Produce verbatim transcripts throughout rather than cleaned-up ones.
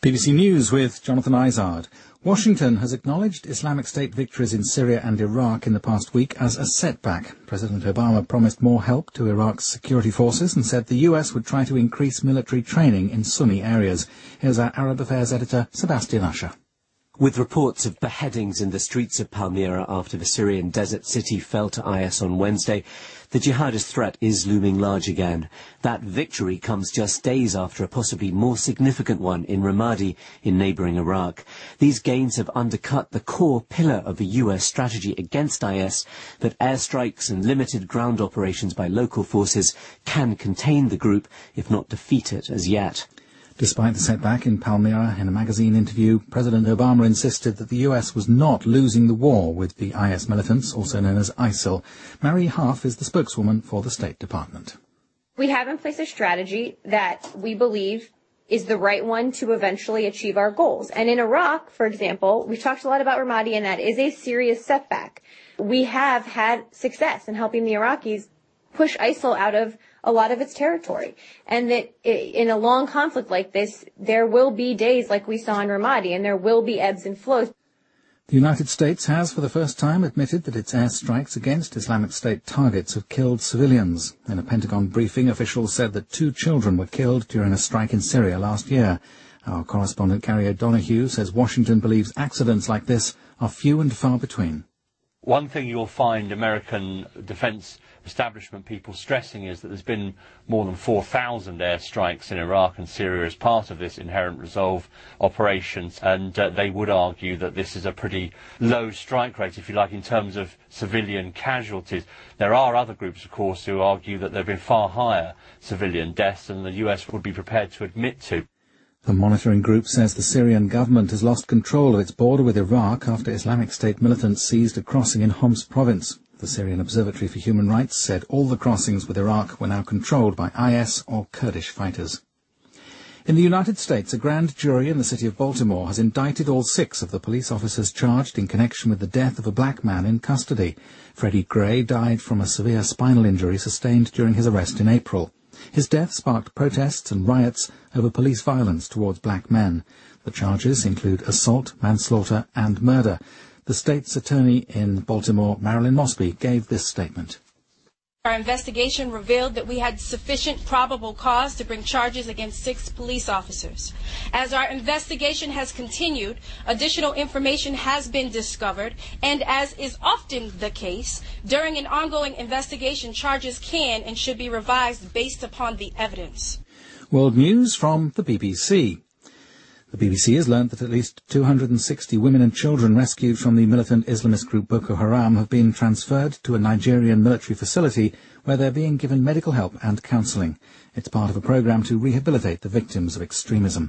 B B C News with Jonathan Izard. Washington has acknowledged Islamic State victories in Syria and Iraq in the past week as a setback. President Obama promised more help to Iraq's security forces and said the U S would try to increase military training in Sunni areas. Here's our Arab Affairs editor, Sebastian Usher. With reports of beheadings in the streets of Palmyra after the Syrian desert city fell to I S on Wednesday, the jihadist threat is looming large again. That victory comes just days after a possibly more significant one in Ramadi in neighbouring Iraq. These gains have undercut the core pillar of the U S strategy against I S, that airstrikes and limited ground operations by local forces can contain the group, if not defeat it as yet. Despite the setback in Palmyra, in a magazine interview, President Obama insisted that the U S was not losing the war with the I S militants, also known as ISIL. Mary Harf is the spokeswoman for the State Department. We have in place a strategy that we believe is the right one to eventually achieve our goals. And in Iraq, for example, we've talked a lot about Ramadi, and that is a serious setback. We have had success in helping the Iraqis push ISIL out of a lot of its territory, and that in a long conflict like this, there will be days like we saw in Ramadi, and there will be ebbs and flows. The United States has for the first time admitted that its airstrikes against Islamic State targets have killed civilians. In a Pentagon briefing, officials said that two children were killed during a strike in Syria last year. Our correspondent Gary O'Donoghue says Washington believes accidents like this are few and far between. One thing you'll find American defence establishment people stressing is that there's been more than four thousand airstrikes in Iraq and Syria as part of this Inherent Resolve operation, and uh, they would argue that this is a pretty low strike rate, if you like, in terms of civilian casualties. There are other groups, of course, who argue that there have been far higher civilian deaths than the U S would be prepared to admit to. The monitoring group says the Syrian government has lost control of its border with Iraq after Islamic State militants seized a crossing in Homs province. The Syrian Observatory for Human Rights said all the crossings with Iraq were now controlled by I S or Kurdish fighters. In the United States, a grand jury in the city of Baltimore has indicted all six of the police officers charged in connection with the death of a black man in custody. Freddie Gray died from a severe spinal injury sustained during his arrest in April. His death sparked protests and riots over police violence towards black men. The charges include assault, manslaughter and murder. The state's attorney in Baltimore, Marilyn Mosby, gave this statement. Our investigation revealed that we had sufficient probable cause to bring charges against six police officers. As our investigation has continued, additional information has been discovered, and as is often the case, during an ongoing investigation, charges can and should be revised based upon the evidence. World news from the B B C. The B B C has learnt that at least two hundred sixty women and children rescued from the militant Islamist group Boko Haram have been transferred to a Nigerian military facility where they're being given medical help and counselling. It's part of a programme to rehabilitate the victims of extremism.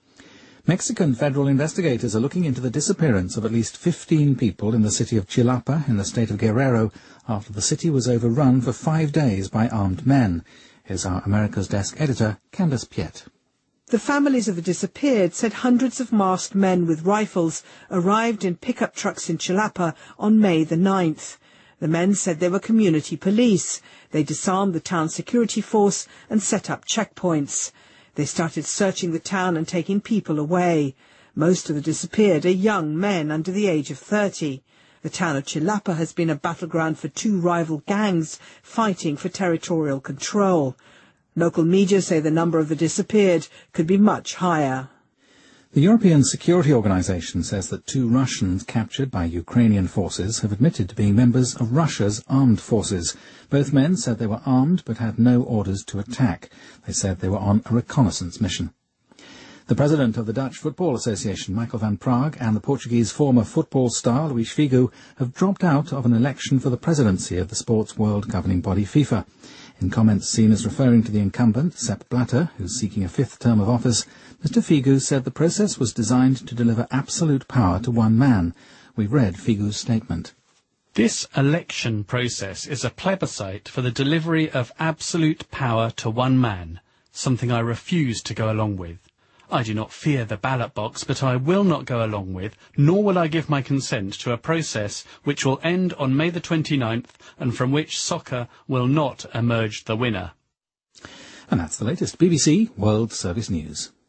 Mexican federal investigators are looking into the disappearance of at least fifteen people in the city of Chilapa in the state of Guerrero after the city was overrun for five days by armed men. Here's our America's Desk editor, Candace Piet. The families of the disappeared said hundreds of masked men with rifles arrived in pickup trucks in Chilapa on May the ninth. The men said they were community police. They disarmed the town's security force and set up checkpoints. They started searching the town and taking people away. Most of the disappeared are young men under the age of thirty. The town of Chilapa has been a battleground for two rival gangs fighting for territorial control. Local media say the number of the disappeared could be much higher. The European Security Organization says that two Russians captured by Ukrainian forces have admitted to being members of Russia's armed forces. Both men said they were armed but had no orders to attack. They said they were on a reconnaissance mission. The president of the Dutch Football Association, Michael van Praag, and the Portuguese former football star, Luís Figo, have dropped out of an election for the presidency of the sports world governing body FIFA. In comments seen as referring to the incumbent, Sepp Blatter, who's seeking a fifth term of office, Mister Figo said the process was designed to deliver absolute power to one man. We've read Figo's statement. This election process is a plebiscite for the delivery of absolute power to one man, something I refuse to go along with. I do not fear the ballot box, but I will not go along with, nor will I give my consent to a process which will end on May the twenty-ninth and from which soccer will not emerge the winner. And that's the latest B B C World Service News.